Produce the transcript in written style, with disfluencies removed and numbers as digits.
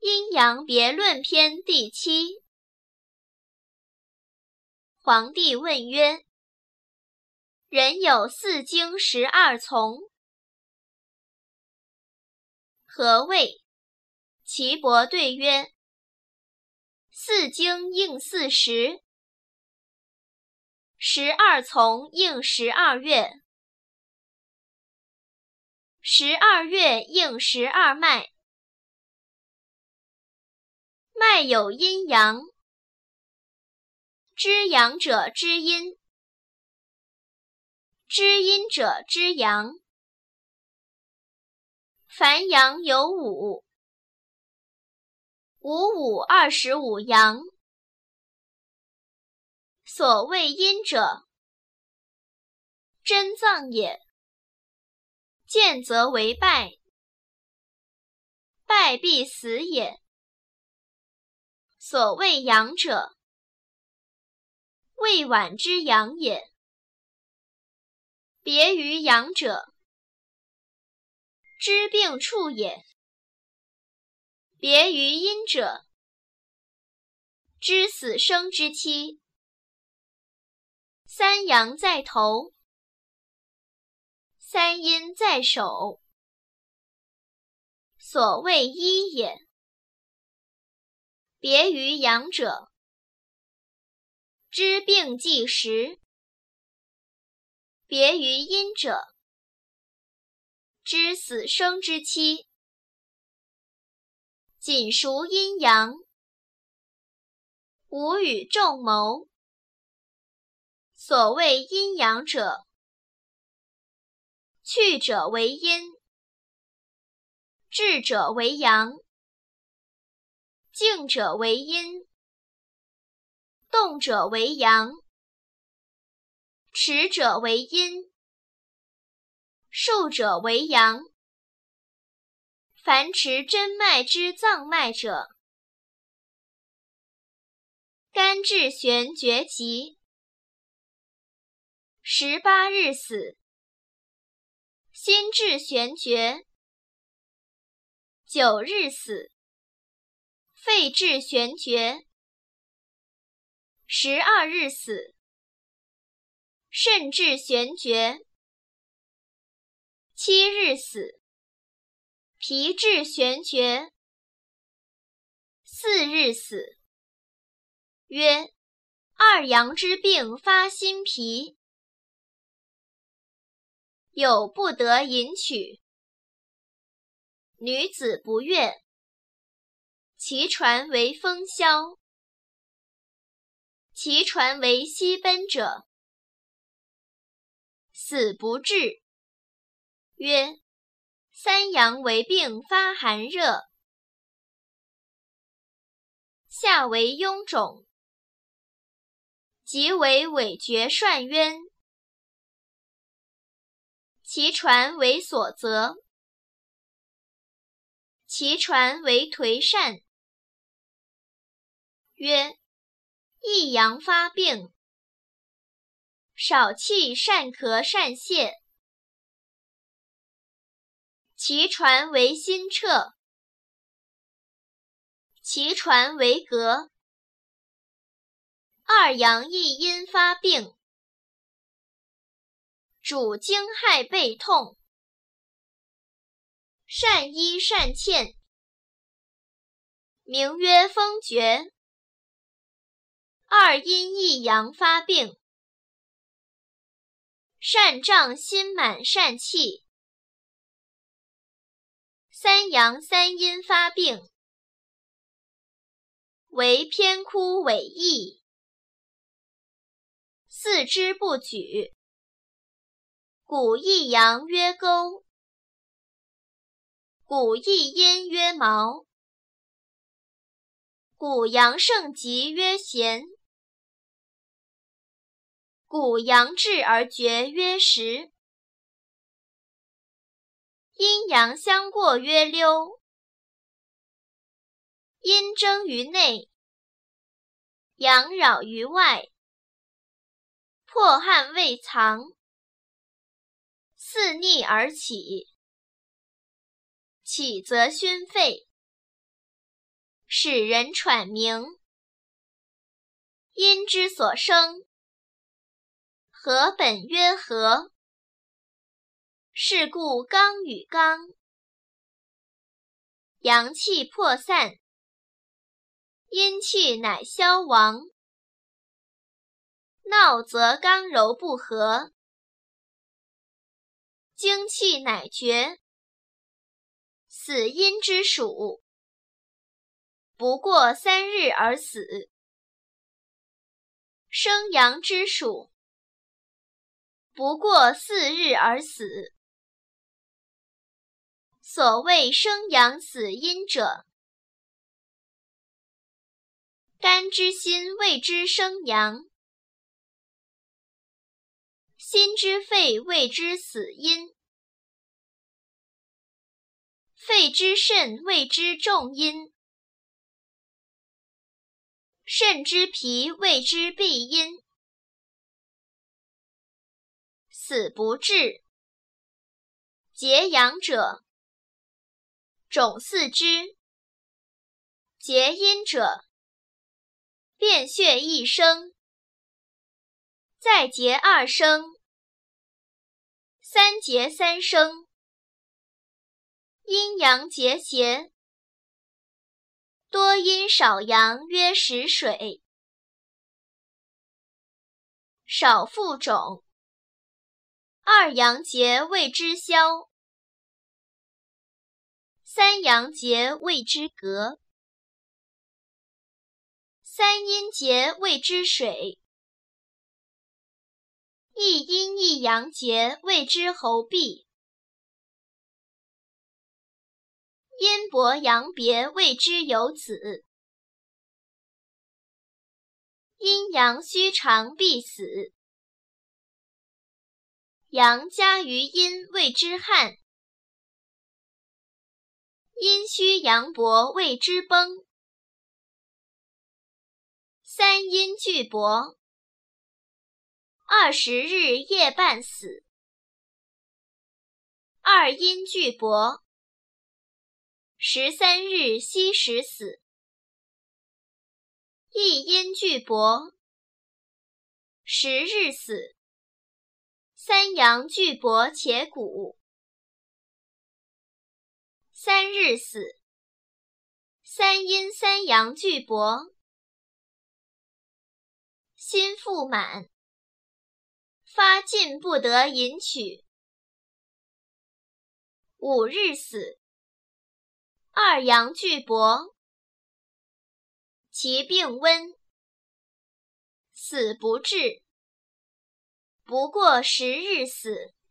阴阳别论篇第7。皇帝问曰：人有4经12从，何谓？岐伯对曰：4经应4时，12从应12月，12月应12脉。脉有阴阳，知阳者知阴，知阴者知阳。凡阳有5，5 5 25阳。所谓阴者，真脏也，见则为败，败必死也。所谓阳者，未晚之阳也。别于阳者，知病处也。别于阴者，知死生之期。3阳在头，3阴在手，所谓医也。别于阳者，知病计时。别于阴者，知死生之期。仅属阴阳，无与众谋。所谓阴阳者，去者为阴，至者为阳，静者为阴，动者为阳，持者为阴，数者为阳。凡持真脉之脏脉者，肝至玄厥疾，18日死；心至玄厥9日死；肺至玄厥12日死；肾至玄厥7日死；脾至玄厥4日死。曰：2阳之病发心脾，有不得饮取，女子不悦，其传为风消，其传为息奔者，死不治。曰：3阳为病发寒热，下为臃肿，即为痿厥疝渊，其传为所责，其传为颓疝。曰：一阳发病，少气善咳善泄，其传为心彻，其传为膈。2阳一阴发病，主惊骇背痛，善医善欠，名曰风厥。2阴一阳发病，善胀心满疝气。3阳3阴发病，为偏枯萎翳，四肢不举。谷一阳曰沟，谷一阴曰毛，谷阳盛极曰弦，谷阳至而绝曰时。阴阳相过曰溜，阴争于内，阳扰于外，迫汗未藏，肆逆而起，起则熏肺， 使人喘鸣。阴之所生，和本曰和。是故刚与刚，阳气破散，阴气乃消亡。闹则刚柔不和，精气乃绝。死阴之属，不过3日而死。生阳之属，不过4日而死。所谓生阳死阴者，肝之心谓之生阳，心之肺谓之死阴，肺之肾谓之重阴，肾之脾谓之闭阴。死不至，结阳者，种4肢；结阴者，便血1升，再结2升，3结3升。阴阳结邪，多阴少阳曰实水。少腹肿，2阳结谓之消，3阳结谓之隔，3阴结谓之水，1阴1阳结谓之喉闭，阴薄阳别谓之有子，阴阳虚长必死，阳加于阴谓之旱，阴虚阳薄谓之崩。3阴俱薄，20日夜半死。2阴俱薄，13日夕时死。1阴俱薄，10日死。3阳俱薄且骨，3日死。3阴3阳俱薄，心腹满，发尽不得饮取。5日死。2阳俱薄，其病温，死不至，不过10日死。